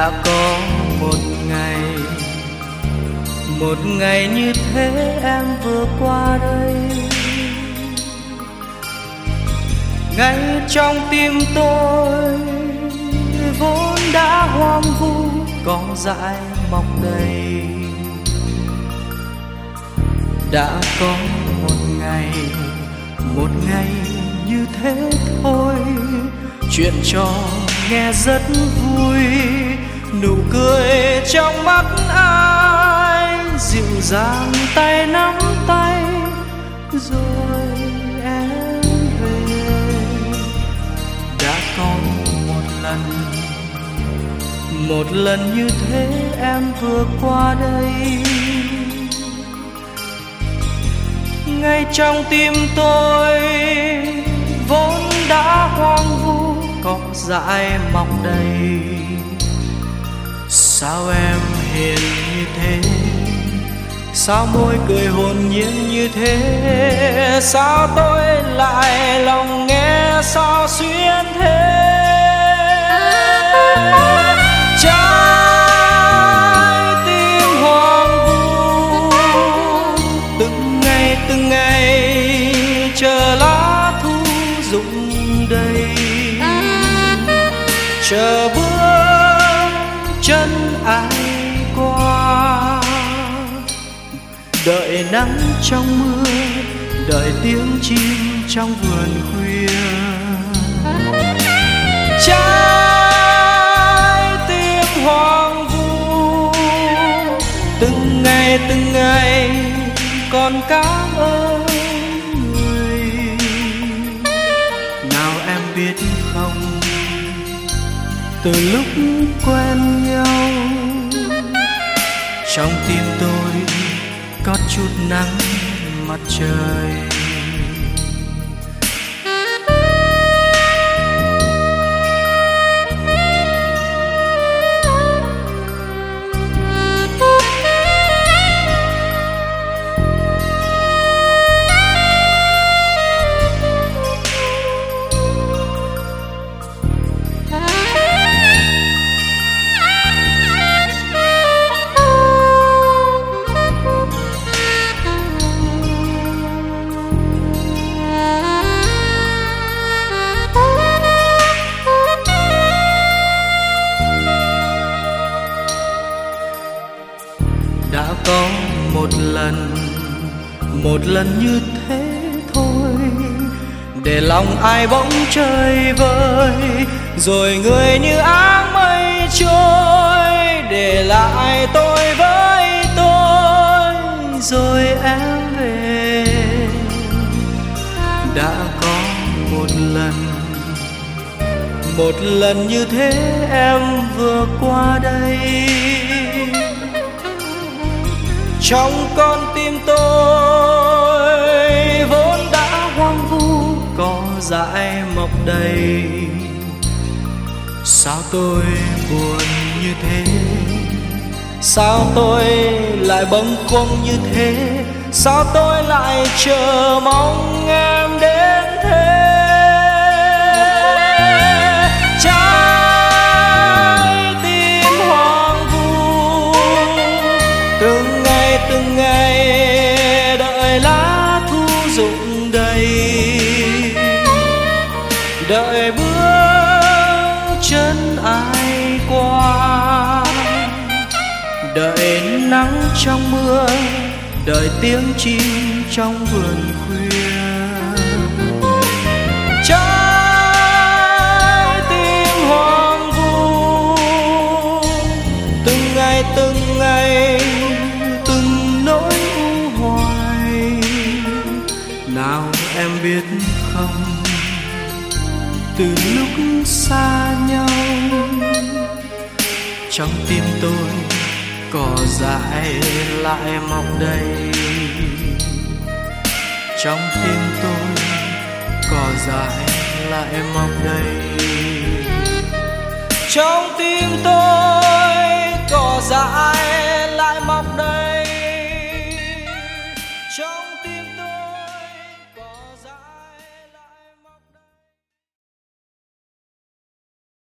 Đã có một ngày như thế em vừa qua đây. Ngay trong tim tôi vốn đã hoang vu, cỏ dại mọc đầy. Đã có một ngày như thế thôi, chuyện trò nghe rất vui, nụ cười trong mắt ai dịu dàng, tay nắm tay rồi em về. Đã có một lần như thế em vừa qua đây. Ngay trong tim tôi vốn đã hoang vu, cỏ dại mọc đầy. Sao em hiền như thế, sao môi cười hồn nhiên như thế, sao tôi lại lòng nghe sao xuyên thế. Trái tim hoang vu, từng ngày chờ lá thu rụng đầy, chờ bước chân ai qua, đợi nắng trong mưa, đợi tiếng chim trong vườn khuya. Trái tim hoang vu, từng ngày còn cảm ơn người. Nào em biết không, từ lúc quen nhau, trong tim tôi có chút nắng mặt trời. Đã có một lần như thế thôi, để lòng ai bỗng chơi vơi, rồi người như áng mây trôi, để lại tôi với tôi, rồi em về. Đã có một lần như thế em vừa qua đây. Trong con tim tôi vốn đã hoang vu, cỏ dại mọc đầy. Sao tôi buồn như thế, sao tôi lại bâng khuâng như thế, sao tôi lại chờ mong em đến thế. Trái tim hoang vu, từng ngày đợi lá thu rụng đầy, đợi bước chân ai qua, đợi nắng trong mưa, đợi tiếng chim trong vườn khuya. Trái tim hoang vu, từng ngày từng nỗi u hoài. Nào em biết không, từ lúc xa nhau, trong tim tôi cỏ dại lại mọc đầy. Trong tim tôi cỏ dại lại mọc đầy. Trong tim tôi